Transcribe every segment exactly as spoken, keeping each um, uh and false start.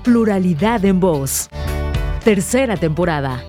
Pluralidad en Voz. Tercera temporada.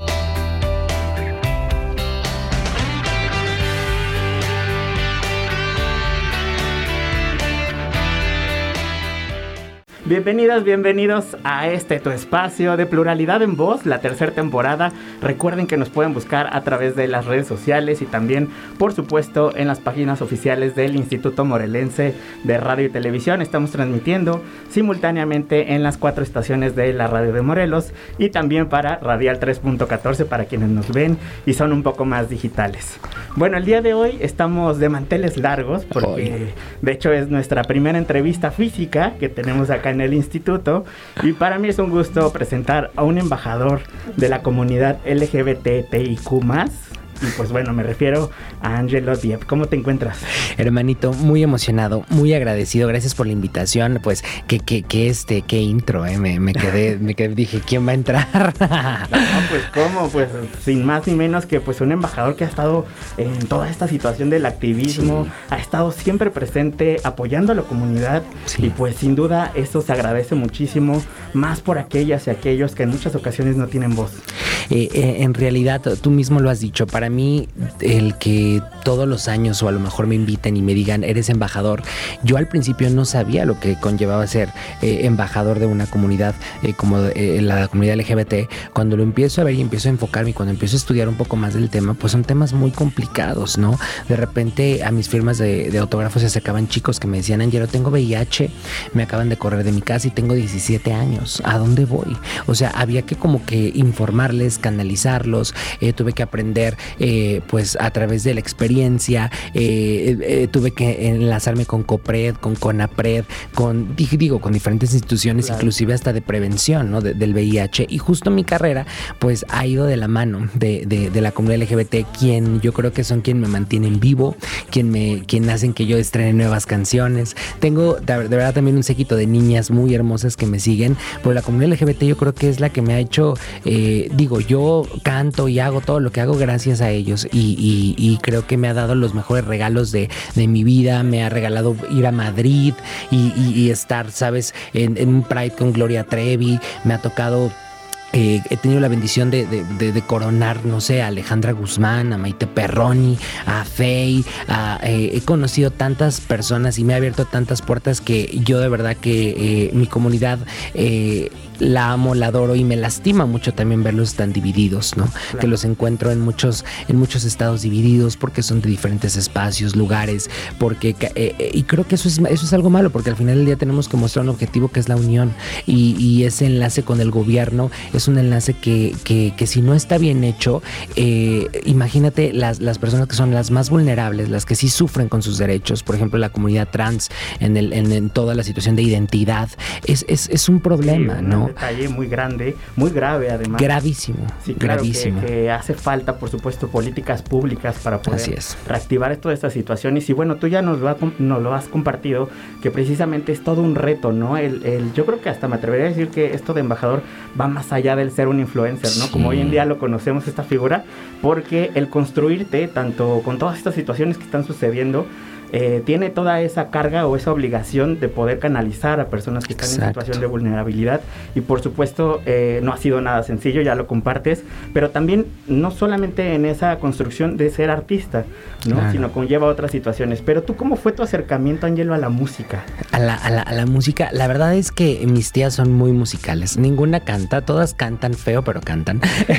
Bienvenidas, bienvenidos a este tu espacio de Pluralidad en Voz, la tercera temporada. Recuerden que nos pueden buscar a través de las redes sociales y también, por supuesto, en las páginas oficiales del Instituto Morelense de Radio y Televisión. Estamos transmitiendo simultáneamente en las cuatro estaciones de la radio de Morelos y también para Radial tres punto catorce para quienes nos ven y son un poco más digitales. Bueno, el día de hoy estamos de manteles largos porque de hecho es nuestra primera entrevista física que tenemos acá en el instituto y para mí es un gusto presentar a un embajador de la comunidad L G B T T I Q más. Y pues bueno, me refiero a Angelo Dieppe. ¿Cómo te encuentras? Hermanito, muy emocionado, muy agradecido. Gracias por la invitación. Pues, que, que, que este, qué intro, ¿eh? Me, me quedé, me quedé, dije, ¿quién va a entrar? No, pues, ¿cómo? Pues, sin más ni menos que pues un embajador que ha estado en toda esta situación del activismo, sí. Ha estado siempre presente apoyando a la comunidad, sí. Y pues, sin duda, eso se agradece muchísimo, más por aquellas y aquellos que en muchas ocasiones no tienen voz. Eh, eh, en realidad, tú mismo lo has dicho, para mí, el que todos los años o a lo mejor me inviten y me digan, eres embajador, yo al principio no sabía lo que conllevaba ser eh, embajador de una comunidad eh, como eh, la comunidad L G B T. Cuando lo empiezo a ver y empiezo a enfocarme y cuando empiezo a estudiar un poco más del tema, pues son temas muy complicados, ¿no? De repente a mis firmas de, de autógrafos se acercaban chicos que me decían, Angelo, tengo V I H, me acaban de correr de mi casa y tengo diecisiete años, ¿a dónde voy? O sea, había que como que informarles, canalizarlos, eh, tuve que aprender eh, pues a través de la experiencia, eh, eh, tuve que enlazarme con COPRED, con CONAPRED, con, digo, con diferentes instituciones, claro. Inclusive hasta de prevención, ¿no? de, del V I H, y justo mi carrera pues ha ido de la mano de, de, de la comunidad L G B T, quien yo creo que son quien me mantienen vivo, quien me, quien hacen que yo estrene nuevas canciones. Tengo de, de verdad también un séquito de niñas muy hermosas que me siguen, pero la comunidad L G B T yo creo que es la que me ha hecho, eh, digo, yo canto y hago todo lo que hago gracias a ellos y, y, y creo que me ha dado los mejores regalos de, de mi vida. Me ha regalado ir a Madrid y, y, y estar, ¿sabes? En, en un Pride con Gloria Trevi. Me ha tocado... Eh, he tenido la bendición de, de, de, de coronar, no sé, a Alejandra Guzmán, a Maite Perroni, a Faye, a, eh, he conocido tantas personas y me ha abierto tantas puertas que yo de verdad que eh, mi comunidad eh, la amo, la adoro y me lastima mucho también verlos tan divididos, ¿no? Claro. Que los encuentro en muchos, en muchos estados divididos porque son de diferentes espacios, lugares, porque eh, y creo que eso es, eso es algo malo porque al final del día tenemos que mostrar un objetivo que es la unión y, y ese enlace con el gobierno es un enlace que, que, que si no está bien hecho, eh, imagínate las, las personas que son las más vulnerables, las que sí sufren con sus derechos, por ejemplo la comunidad trans en, el, en, en toda la situación de identidad, es, es, es un problema, sí, ¿no? Un detalle muy grande, muy grave además. Gravísimo, sí, claro, gravísimo. Que, que hace falta, por supuesto, políticas públicas para poder reactivar toda esta situación. Y si, bueno, tú ya nos lo, ha, nos lo has compartido, que precisamente es todo un reto, ¿no? El, el, yo creo que hasta me atrevería a decir que esto de embajador va más allá del ser un influencer, ¿no? Sí. Como hoy en día lo conocemos, esta figura, porque el construirte, tanto con todas estas situaciones que están sucediendo, Eh, tiene toda esa carga o esa obligación de poder canalizar a personas que están Exacto. en situación de vulnerabilidad y por supuesto eh, no ha sido nada sencillo, ya lo compartes, pero también no solamente en esa construcción de ser artista, ¿no? Claro. Sino conlleva otras situaciones. Pero tú, ¿cómo fue tu acercamiento, Angelo, a la música? A la, a, la, a la música, la verdad es que mis tías son muy musicales, ninguna canta, todas cantan feo, pero cantan.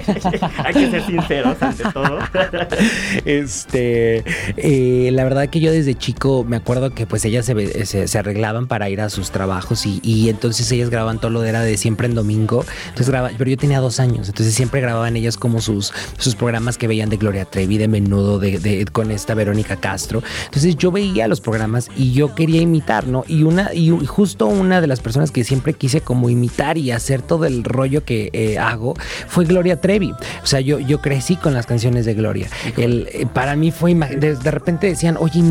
Hay que ser sinceros ante todo. este, eh, la verdad que yo desde chico me acuerdo que pues ellas se, se, se arreglaban para ir a sus trabajos y, y entonces ellas grababan todo lo de era de Siempre en Domingo, entonces graba, pero yo tenía dos años, entonces siempre grababan ellas como sus, sus programas que veían de Gloria Trevi, de Menudo, de, de, con esta Verónica Castro, entonces yo veía los programas y yo quería imitar, ¿no? Y una y justo una de las personas que siempre quise como imitar y hacer todo el rollo que eh, hago fue Gloria Trevi, o sea, yo, yo crecí con las canciones de Gloria, el, eh, para mí fue, de, de repente decían, oye, mis botas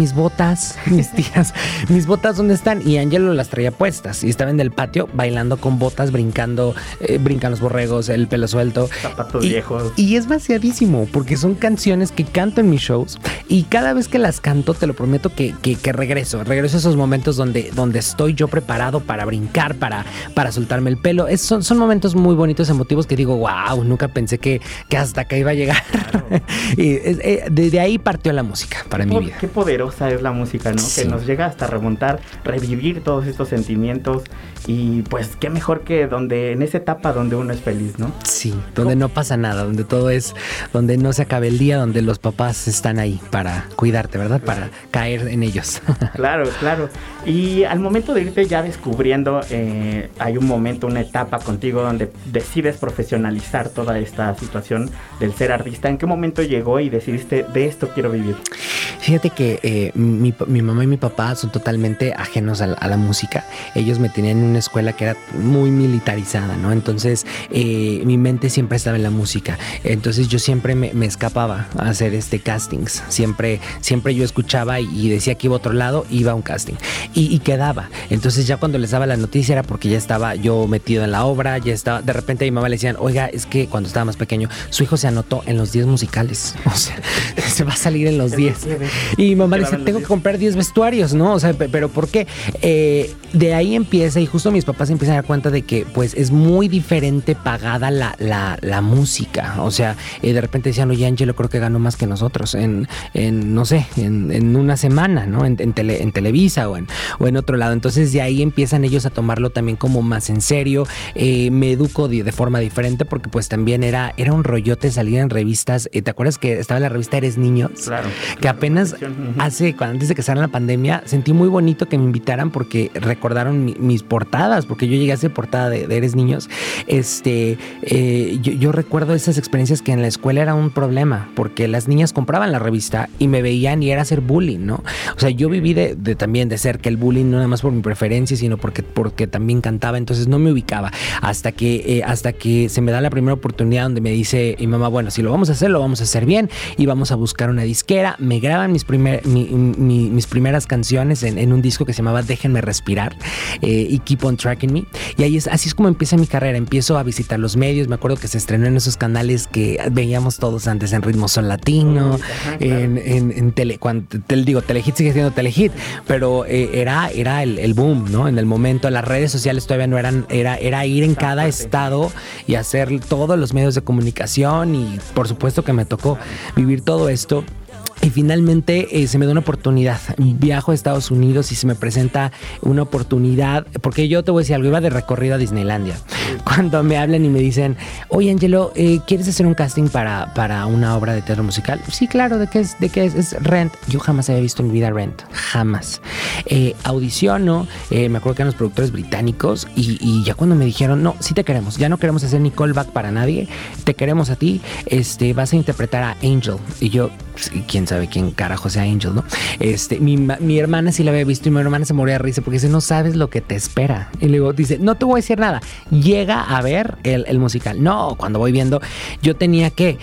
botas, mis tías, mis botas, ¿dónde están? Y Angelo las traía puestas y estaba en el patio bailando con botas, brincando, eh, brincan los borregos, el pelo suelto. Zapatos y, viejos. Y es vaciadísimo porque son canciones que canto en mis shows y cada vez que las canto, te lo prometo que, que, que regreso, regreso a esos momentos donde, donde estoy yo preparado para brincar, para, para soltarme el pelo. Es, son, son momentos muy bonitos, emotivos que digo, wow, nunca pensé que, que hasta acá iba a llegar. Claro. Y es, eh, desde ahí partió la música para mi vida. Qué poderosa es la música, ¿no? Sí. Que nos llega hasta remontar, revivir todos estos sentimientos y pues qué mejor que donde en esa etapa donde uno es feliz, ¿no? Sí, donde no pasa nada, donde todo es, donde no se acabe el día, donde los papás están ahí para cuidarte, ¿verdad? Para caer en ellos. Claro, claro. Y al momento de irte ya descubriendo, eh, hay un momento, una etapa contigo donde decides profesionalizar toda esta situación del ser artista. ¿En qué momento llegó y decidiste de esto quiero vivir? Fíjate que eh, mi, mi mamá y mi papá son totalmente ajenos a la, a la música. Ellos me tenían en una escuela que era muy militarizada, ¿no? Entonces eh, mi mente siempre estaba en la música. Entonces yo siempre me, me escapaba a hacer este castings. Siempre, siempre yo escuchaba y, y decía que iba a otro lado, iba a un casting. Y, y quedaba. Entonces ya cuando les daba la noticia era porque ya estaba yo metido en la obra, ya estaba. De repente a mi mamá le decían, oiga, es que cuando estaba más pequeño, su hijo se anotó en los diez musicales. O sea, se va a salir en los diez. Y mi mamá le decía, tengo que comprar diez vestuarios, ¿no? O sea, pero ¿por qué? Eh, de ahí empieza y justo mis papás empiezan a dar cuenta de que pues es muy diferente pagada la, la, la música. O sea, eh, de repente decían, oye, Angelo creo que ganó más que nosotros en, en no sé, en, en una semana, ¿no? En, en, tele, en Televisa o en, o en otro lado. Entonces de ahí empiezan ellos a tomarlo también como más en serio. Eh, me educo de, de forma diferente porque pues también era, era un rollote salir en revistas. Eh, ¿Te acuerdas que estaba la revista Eres Niños? Claro. Que apenas hace, cuando antes de que saliera la pandemia, sentí muy bonito que me invitaran porque recordaron mi, mis portadas, porque yo llegué a ser portada de, de Eres Niños. Este, eh, yo, yo recuerdo esas experiencias que en la escuela era un problema, porque las niñas compraban la revista y me veían y era hacer bullying, ¿no? O sea, yo viví de, de también de cerca el bullying, no nada más por mi preferencia, sino porque, porque también cantaba, entonces no me ubicaba. Hasta que, eh, hasta que se me da la primera oportunidad donde me dice mi mamá, bueno, si lo vamos a hacer, lo vamos a hacer bien y vamos a buscar una disquera. Me graban mis, primer, mi, mi, mis primeras canciones en, en un disco que se llamaba Déjenme Respirar eh, y Keep on Tracking Me. Y ahí es, así es como empieza mi carrera. Empiezo a visitar los medios. Me acuerdo que se estrenó en esos canales que veíamos todos antes en Ritmo Son Latino, ajá, en, claro. en, en tele, cuando te digo, Telehit sigue siendo Telehit, pero eh, era, era el, el boom, ¿no? En el momento, las redes sociales todavía no eran, era, era ir en cada estado y hacer todos los medios de comunicación y por supuesto que me tocó vivir todo esto. Y finalmente eh, se me da una oportunidad. Viajo a Estados Unidos y se me presenta una oportunidad, porque yo te voy a decir algo, iba de recorrido a Disneylandia. Cuando me hablan y me dicen, oye Angelo, eh, ¿quieres hacer un casting para, para una obra de teatro musical? Sí, claro, ¿de qué es? ¿De qué es? Es Rent. Yo jamás había visto en mi vida Rent, jamás. Eh, audiciono, eh, me acuerdo que eran los productores británicos y, y ya cuando me dijeron, no, sí te queremos, ya no queremos hacer ni callback para nadie, te queremos a ti, este, vas a interpretar a Angel. Y yo, quién sabe quién carajo sea Angel, ¿no? Este, mi, mi hermana sí la había visto y mi hermana se moría de risa porque dice, no sabes lo que te espera. Y luego dice, no te voy a decir nada. Llega a ver el, el musical. No, cuando voy viendo, yo tenía que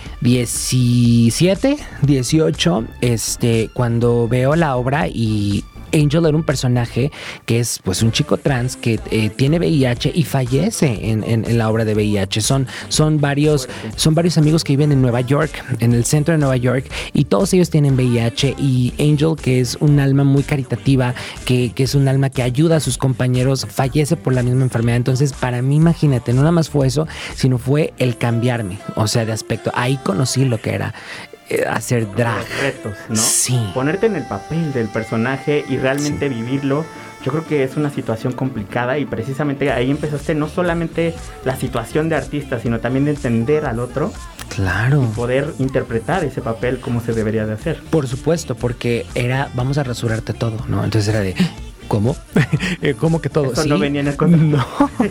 diecisiete, dieciocho, este, cuando veo la obra y Angel era un personaje que es pues un chico trans que eh, tiene V I H y fallece en, en, en la obra de V I H. Son, son, varios, son varios amigos que viven en Nueva York, en el centro de Nueva York, y todos ellos tienen V I H. Y Angel, que es un alma muy caritativa, que, que es un alma que ayuda a sus compañeros, fallece por la misma enfermedad. Entonces, para mí, imagínate, no nada más fue eso, sino fue el cambiarme, o sea, de aspecto. Ahí conocí lo que era hacer drag. Los retos, ¿no? Sí. Ponerte en el papel del personaje y realmente sí. vivirlo. Yo creo que es una situación complicada y precisamente ahí empezaste no solamente la situación de artista, sino también de entender al otro. Claro. Y poder interpretar ese papel como se debería de hacer. Por supuesto, porque era, vamos a rasurarte todo, ¿no? Entonces era de... ¿Cómo? ¿Cómo que todo? Eso ¿Sí? no venía en el contrato. No.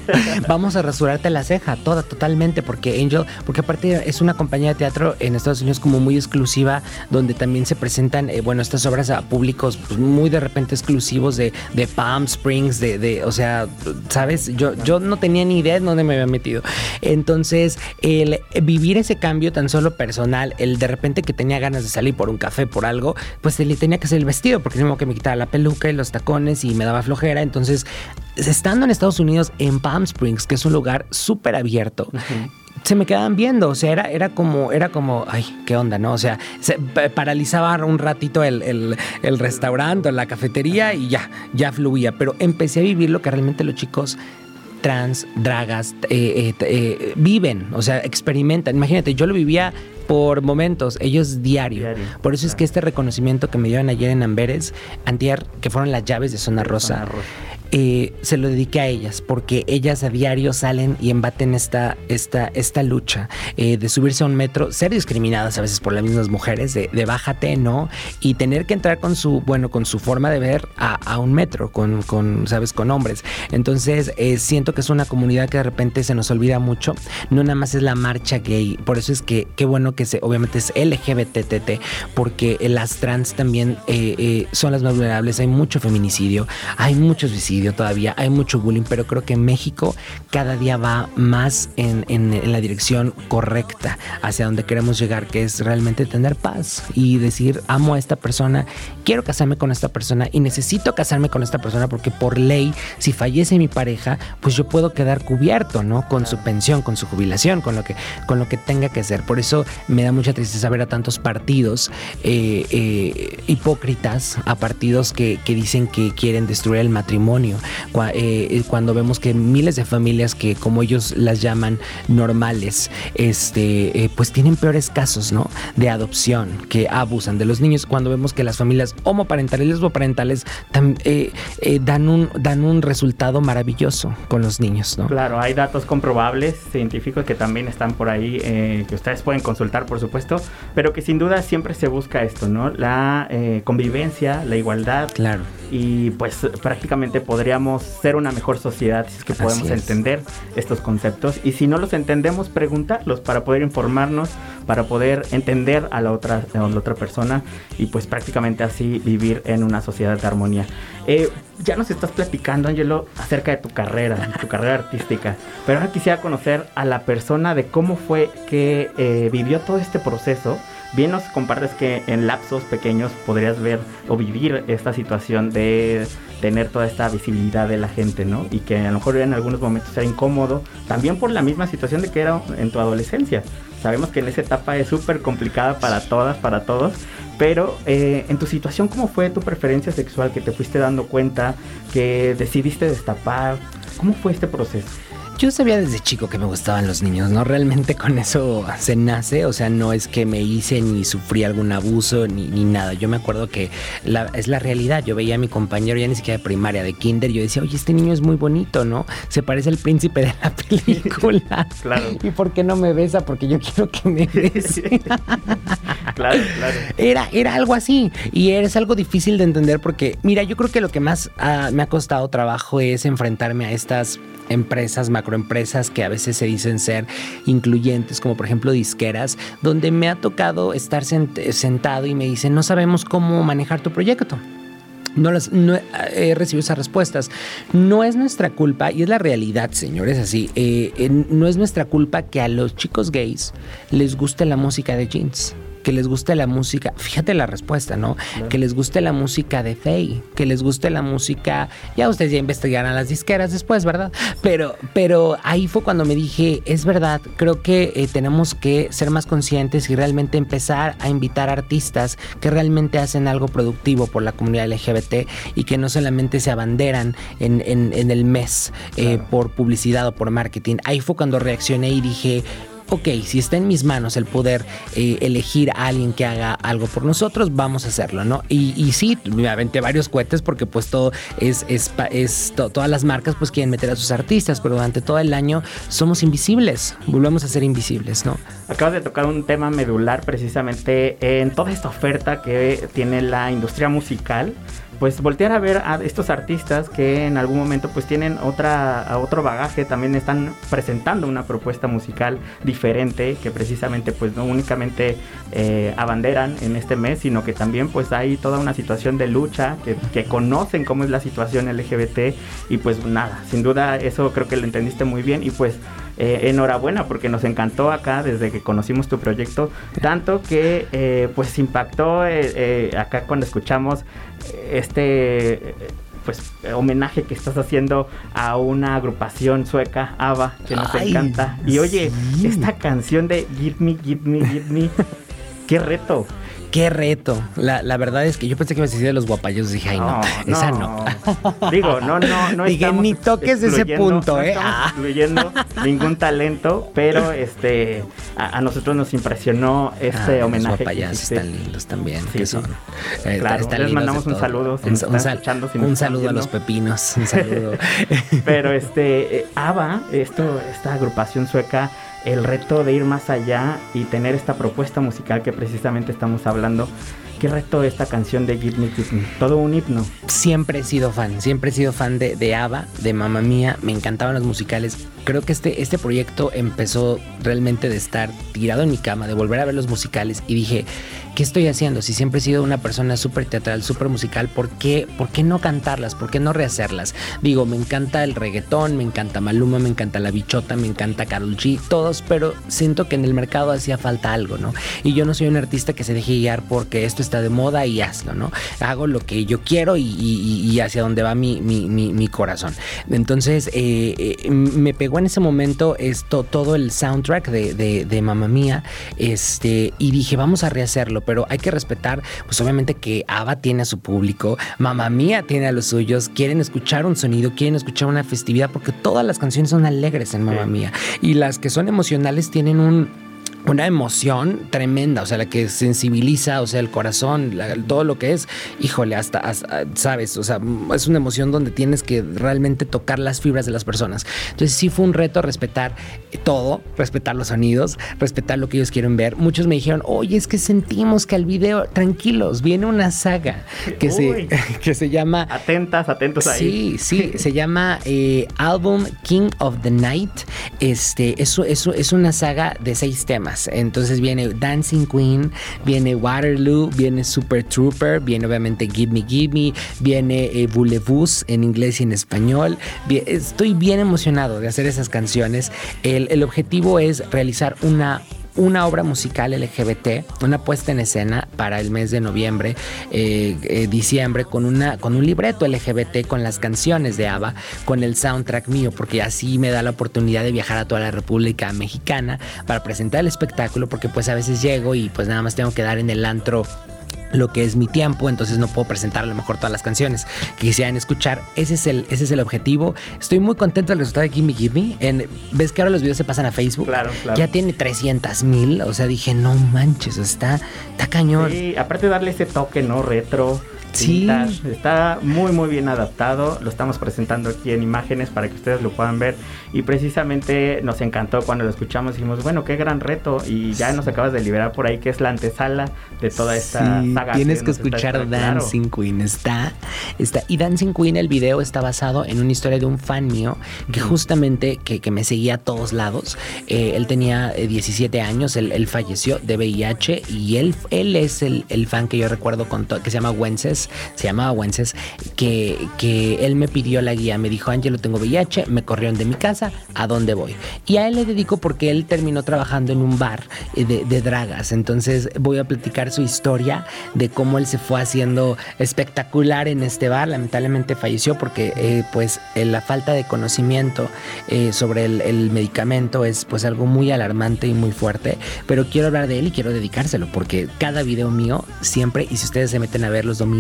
Vamos a rasurarte la ceja, toda, totalmente, porque Angel, porque aparte es una compañía de teatro en Estados Unidos como muy exclusiva, donde también se presentan, eh, bueno, estas obras a públicos pues, muy de repente exclusivos de, de Palm Springs, de, de, o sea, ¿sabes? Yo, yo no tenía ni idea de dónde me había metido. Entonces, el vivir ese cambio tan solo personal, el de repente que tenía ganas de salir por un café, por algo, pues le tenía que hacer el vestido, porque tengo que me quitara la peluca y los tacones y y me daba flojera. Entonces, estando en Estados Unidos, en Palm Springs, que es un lugar súper abierto, uh-huh, se me quedaban viendo, o sea, era, era como, era como, ay, qué onda, ¿no? O sea, se paralizaba un ratito el, el, el restaurante o la cafetería y ya, ya fluía. Pero empecé a vivir lo que realmente los chicos trans, dragas, eh, eh, eh, viven, o sea, experimentan. Imagínate, yo lo vivía por momentos, ellos diario. diario por eso claro. Es que este reconocimiento que me dieron ayer en Amberes, antier, que fueron las llaves de Zona Rosa, Zona Rosa. Eh, se lo dediqué a ellas, porque ellas a diario salen y embaten esta, esta, esta lucha eh, de subirse a un metro, ser discriminadas a veces por las mismas mujeres, de, de bájate, ¿no? Y tener que entrar con su, bueno, con su forma de ver a, a un metro, con, con, ¿sabes? Con hombres. Entonces, eh, siento que es una comunidad que de repente se nos olvida mucho. No nada más es la marcha gay, por eso es que, qué bueno que se, obviamente es L G B T T, porque las trans también eh, eh, son las más vulnerables. Hay mucho feminicidio, hay muchos suicidios todavía, hay mucho bullying, pero creo que México cada día va más en, en, en la dirección correcta, hacia donde queremos llegar, que es realmente tener paz y decir, amo a esta persona, quiero casarme con esta persona y necesito casarme con esta persona porque por ley, si fallece mi pareja, pues yo puedo quedar cubierto, ¿no? Con su pensión, con su jubilación, con lo que, con lo que tenga que ser. Por eso me da mucha tristeza ver a tantos partidos eh, eh, hipócritas, a partidos que, que dicen que quieren destruir el matrimonio, cuando vemos que miles de familias que, como ellos las llaman, normales, este, eh, pues tienen peores casos, ¿no? De adopción, que abusan de los niños, cuando vemos que las familias homoparentales y lesboparentales tam, eh, eh, dan, un, dan un resultado maravilloso con los niños, ¿no? Claro, hay datos comprobables, científicos, que también están por ahí, eh, que ustedes pueden consultar, por supuesto, pero que sin duda siempre se busca esto, ¿no? La eh, convivencia, la igualdad. Claro. Y pues prácticamente podríamos ser una mejor sociedad si es que podemos es. entender estos conceptos, y si no los entendemos, preguntarlos para poder informarnos, para poder entender a la otra, a la otra persona, y pues prácticamente así vivir en una sociedad de armonía. Eh, ya nos estás platicando, Angelo, acerca de tu carrera, tu carrera artística, pero ahora quisiera conocer a la persona, de cómo fue que eh, vivió todo este proceso. Bien nos compartes que en lapsos pequeños podrías ver o vivir esta situación de tener toda esta visibilidad de la gente, ¿no? Y que a lo mejor en algunos momentos era incómodo, también por la misma situación de que era en tu adolescencia. Sabemos que en esa etapa es súper complicada para todas, para todos, pero eh, en tu situación, ¿cómo fue tu preferencia sexual, que te fuiste dando cuenta, que decidiste destapar? ¿Cómo fue este proceso? Yo sabía desde chico que me gustaban los niños, ¿no? Realmente con eso se nace, o sea, no es que me hice ni sufrí algún abuso ni, ni nada. Yo me acuerdo que la, es la realidad. Yo veía a mi compañero ya ni siquiera de primaria, de kinder, yo decía, oye, este niño es muy bonito, ¿no? Se parece al príncipe de la película. Claro. ¿Y por qué no me besa? Porque yo quiero que me bese. Claro, claro. Era, era algo así, y es algo difícil de entender porque, mira, yo creo que lo que más uh, me ha costado trabajo es enfrentarme a estas empresas, macroempresas que a veces se dicen ser incluyentes, como por ejemplo disqueras, donde me ha tocado estar sent- sentado y me dicen, no sabemos cómo manejar tu proyecto. No, las, no he recibido esas respuestas. No es nuestra culpa, y es la realidad, señores, así. Eh, eh, no es nuestra culpa que a los chicos gays les guste la música de Jeans, que les guste la música, fíjate la respuesta, ¿no? Claro. Que les guste la música de Faye, que les guste la música, ya ustedes ya investigarán las disqueras después, ¿verdad? Pero, pero ahí fue cuando me dije, es verdad, creo que eh, tenemos que ser más conscientes y realmente empezar a invitar artistas que realmente hacen algo productivo por la comunidad L G B T y que no solamente se abanderan en, en, en el mes eh, claro. por publicidad o por marketing. Ahí fue cuando reaccioné y dije, ok, si está en mis manos el poder eh, elegir a alguien que haga algo por nosotros, vamos a hacerlo, ¿no? Y, y sí, me aventé varios cohetes porque pues todo es, es, es to, todas las marcas pues quieren meter a sus artistas, pero durante todo el año somos invisibles, volvemos a ser invisibles, ¿no? Acabas de tocar un tema medular precisamente en toda esta oferta que tiene la industria musical. Pues voltear a ver a estos artistas que en algún momento pues tienen otra, otro bagaje, también están presentando una propuesta musical diferente que precisamente pues no únicamente eh, abanderan en este mes, sino que también pues hay toda una situación de lucha, que, que conocen cómo es la situación L G B T y pues nada, sin duda eso creo que lo entendiste muy bien y pues Eh, enhorabuena porque nos encantó acá desde que conocimos tu proyecto, tanto que eh, pues impactó eh, eh, acá cuando escuchamos este eh, pues homenaje que estás haciendo a una agrupación sueca, ABBA, que nos Ay, encanta. Y oye, sí. esta canción de Give Me, Give Me, Give Me, qué reto. Qué reto. La, la verdad es que yo pensé que me decía de los guapayos. Dije, ay, no, no esa no. Digo, no, no, no. Dije, ni toques ese punto, no ¿eh? estamos ah. excluyendo ningún talento, pero este a, a nosotros nos impresionó este ah, homenaje. Los guapayazos están lindos también. Sí, que son. Eh, claro, están les mandamos un saludo. Si un, un, sal, si un saludo a los pepinos. Un saludo. Pero este, eh, ABBA, esto, esta agrupación sueca, el reto de ir más allá y tener esta propuesta musical que precisamente estamos hablando. ¿Qué reto esta canción de Give Me, Give Me? Todo un himno. Siempre he sido fan, siempre he sido fan de, de ABBA, de Mamma Mía, me encantaban los musicales. Creo que este, este proyecto empezó realmente de estar tirado en mi cama, de volver a ver los musicales y dije, ¿qué estoy haciendo? Si siempre he sido una persona súper teatral, súper musical, ¿por qué, ¿por qué no cantarlas? ¿Por qué no rehacerlas? Digo, me encanta el reggaetón, me encanta Maluma, me encanta La Bichota, me encanta Karol G, todos, pero siento que en el mercado hacía falta algo, ¿no? Y yo no soy un artista que se deje guiar porque esto está de moda y hazlo, ¿no? Hago lo que yo quiero y, y, y hacia donde va mi, mi, mi, mi corazón. Entonces, eh, eh, me pegó en ese momento esto, todo el soundtrack de, de, de Mamma Mía, este, y dije, vamos a rehacerlo, pero hay que respetar, pues obviamente que ABBA tiene a su público, Mamma Mía tiene a los suyos, quieren escuchar un sonido, quieren escuchar una festividad, porque todas las canciones son alegres en Mamma Mía, y las que son emocionales tienen un una emoción tremenda, o sea, la que sensibiliza, o sea, el corazón, la, todo lo que es, híjole, hasta, hasta, sabes, o sea, es una emoción donde tienes que realmente tocar las fibras de las personas. Entonces sí fue un reto respetar todo, respetar los sonidos, respetar lo que ellos quieren ver. Muchos me dijeron, oye, es que sentimos que al video, tranquilos, viene una saga que, se, que se llama... Atentas, atentos Sí, ahí. sí, se llama eh, Album King of the Night. Este, eso, eso es una saga de seis temas. Entonces viene Dancing Queen, viene Waterloo, viene Super Trooper, viene obviamente Give Me, Give Me, viene eh, Voulez-Vous en inglés y en español. Bien, estoy bien emocionado de hacer esas canciones. El, el objetivo es realizar una una obra musical L G B T, una puesta en escena para el mes de noviembre, eh, eh, diciembre, con una con un libreto L G B T, con las canciones de ABBA, con el soundtrack mío, porque así me da la oportunidad de viajar a toda la República Mexicana para presentar el espectáculo, porque pues a veces llego y pues nada más tengo que dar en el antro lo que es mi tiempo, entonces no puedo presentar a lo mejor todas las canciones que quisieran escuchar. Ese es el, ese es el objetivo. Estoy muy contento del resultado de Give Me, Give Me. En, ¿Ves que ahora los videos se pasan a Facebook? Claro, claro. Ya tiene trescientos mil, o sea, dije, no manches, está, está cañón. Sí, aparte de darle ese toque, ¿no? Retro. Sí. Está, está muy muy bien adaptado. Lo estamos presentando aquí en imágenes para que ustedes lo puedan ver. Y precisamente nos encantó cuando lo escuchamos. Dijimos, bueno, qué gran reto. Y ya nos acabas de liberar por ahí que es la antesala de toda esta sí, saga. Tienes que, que escuchar está, Dancing claro. Queen. Está, está. Y Dancing Queen, el video está basado en una historia de un fan mío que justamente que, que me seguía a todos lados. Eh, él tenía eh, diecisiete años. Él, él falleció de V I H. Y él, él es el, el fan que yo recuerdo con to- que se llama Wences. Se llamaba Wences, que, que él me pidió la guía, me dijo, Ángelo, tengo V I H, me corrieron de mi casa, ¿a dónde voy? Y a él le dedico porque él terminó trabajando en un bar de, de dragas, entonces voy a platicar su historia de cómo él se fue haciendo espectacular en este bar. Lamentablemente falleció porque eh, pues eh, la falta de conocimiento eh, sobre el, el medicamento es pues algo muy alarmante y muy fuerte, pero quiero hablar de él y quiero dedicárselo porque cada video mío siempre, y si ustedes se meten a ver los dominios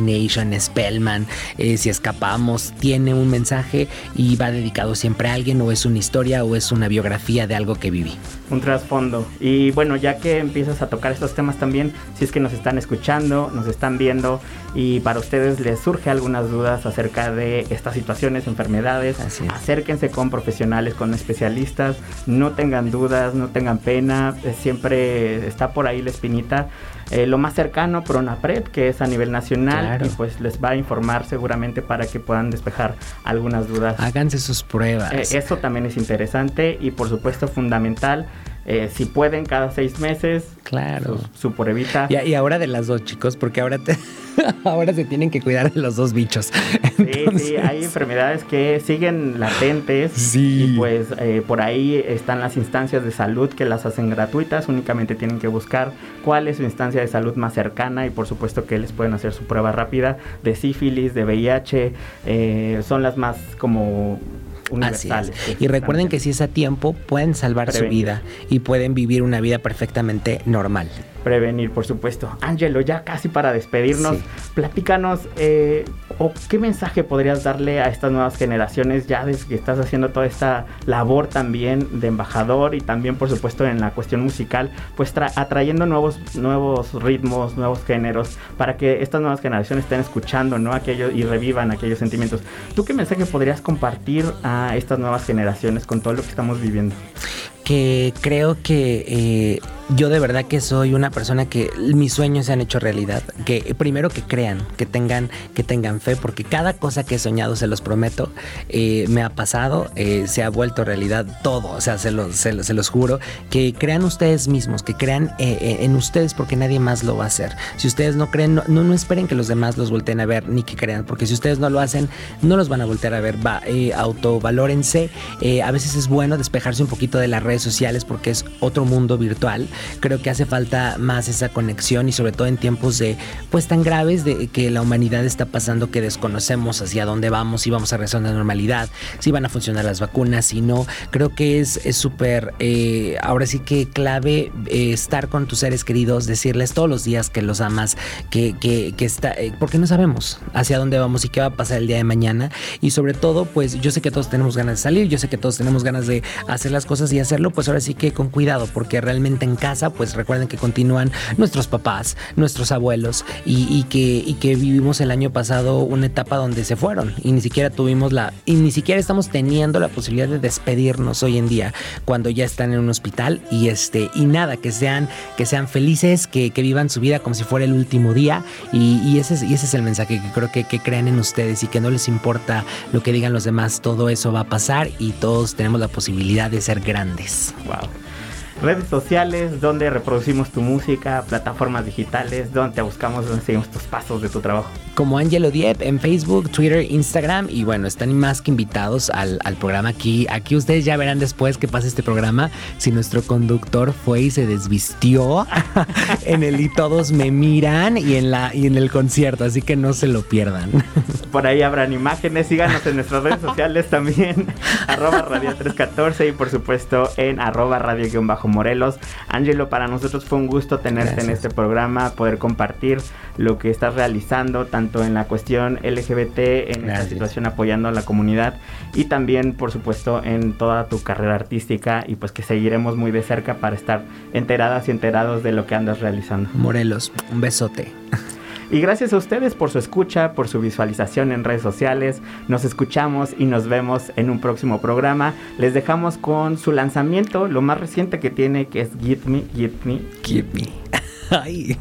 Nation, Spellman, eh, Si Escapamos, tiene un mensaje y va dedicado siempre a alguien, o es una historia o es una biografía de algo que viví. Un trasfondo. Y bueno, ya que empiezas a tocar estos temas también, si es que nos están escuchando, nos están viendo y para ustedes les surge algunas dudas acerca de estas situaciones, enfermedades, acérquense con profesionales, con especialistas, no tengan dudas, no tengan pena, eh, siempre está por ahí la espinita. Eh, lo más cercano, Pronapred, que es a nivel nacional, claro. Y pues les va a informar seguramente para que puedan despejar algunas dudas. Háganse sus pruebas. Eh, eso también es interesante y por supuesto fundamental. Eh, si pueden cada seis meses, claro, su, su pruebita. Y, y ahora de las dos, chicos, porque ahora te, ahora se tienen que cuidar de los dos bichos. Entonces... Sí, sí, hay enfermedades que siguen latentes. Sí. Y pues eh, por ahí están las instancias de salud que las hacen gratuitas. Únicamente tienen que buscar cuál es su instancia de salud más cercana y por supuesto que les pueden hacer su prueba rápida de sífilis, de V I H. Eh, son las más como... universales. Así es. Y recuerden que si es a tiempo, pueden salvar Prevenir. su vida y pueden vivir una vida perfectamente normal. Prevenir, por supuesto. Ángelo, ya casi para despedirnos, sí. platícanos, eh, o qué mensaje podrías darle a estas nuevas generaciones ya desde que estás haciendo toda esta labor también de embajador y también, por supuesto, en la cuestión musical, pues tra- atrayendo nuevos, nuevos ritmos, nuevos géneros, para que estas nuevas generaciones estén escuchando, ¿no? Aquello y revivan aquellos sentimientos. ¿Tú qué mensaje podrías compartir a estas nuevas generaciones con todo lo que estamos viviendo? Que creo que eh, yo de verdad que soy una persona que mis sueños se han hecho realidad. Que primero que crean, que tengan, que tengan fe, porque cada cosa que he soñado, se los prometo, eh, me ha pasado, eh, se ha vuelto realidad todo. O sea, se los, se los, se los juro. Que crean ustedes mismos, que crean eh, en ustedes, porque nadie más lo va a hacer. Si ustedes no creen, no, no, no esperen que los demás los volteen a ver, ni que crean, porque si ustedes no lo hacen, no los van a voltear a ver. Va, eh, autovalórense. Eh, a veces es bueno despejarse un poquito de las redes sociales porque es otro mundo virtual. Creo que hace falta más esa conexión y sobre todo en tiempos de pues tan graves de que la humanidad está pasando, que desconocemos hacia dónde vamos, si vamos a regresar a la normalidad, si van a funcionar las vacunas, si no. Creo que es súper eh, ahora sí que clave eh, estar con tus seres queridos, decirles todos los días que los amas, que, que, que está, eh, porque no sabemos hacia dónde vamos y qué va a pasar el día de mañana. Y sobre todo, pues yo sé que todos tenemos ganas de salir, yo sé que todos tenemos ganas de hacer las cosas y hacerlo, pues ahora sí que con cuidado, porque realmente en casa, pues recuerden que continúan nuestros papás, nuestros abuelos y, y, que, y que vivimos el año pasado una etapa donde se fueron y ni siquiera tuvimos la, y ni siquiera estamos teniendo la posibilidad de despedirnos hoy en día cuando ya están en un hospital y este, y nada, que sean, que sean felices, que, que vivan su vida como si fuera el último día y, y, ese, es, y ese es el mensaje que creo que, que crean en ustedes y que no les importa lo que digan los demás, todo eso va a pasar y todos tenemos la posibilidad de ser grandes. Wow. Redes sociales, donde reproducimos tu música, plataformas digitales, donde te buscamos, donde seguimos tus pasos de tu trabajo. Como Angelo Diep en Facebook, Twitter, Instagram y bueno, están más que invitados al, al programa aquí. Aquí ustedes ya verán después que pase este programa si nuestro conductor fue y se desvistió en el Y Todos Me Miran y en, la, y en el concierto, así que no se lo pierdan. Por ahí habrán imágenes, síganos en nuestras redes sociales también, arroba radio tres catorce y por supuesto en arroba radio-morelos. Ángelo, para nosotros fue un gusto tenerte Gracias. en este programa, poder compartir lo que estás realizando, tanto en la cuestión L G B T, en Gracias. esta situación apoyando a la comunidad y también, por supuesto, en toda tu carrera artística y pues que seguiremos muy de cerca para estar enteradas y enterados de lo que andas realizando. Morelos, un besote. Y gracias a ustedes por su escucha, por su visualización en redes sociales. Nos escuchamos y nos vemos en un próximo programa. Les dejamos con su lanzamiento, lo más reciente que tiene, que es Give Me, Give Me, Give Me. Ay.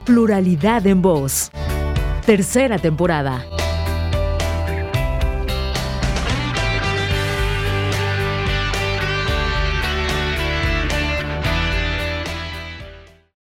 Pluralidad en Voz. Tercera temporada.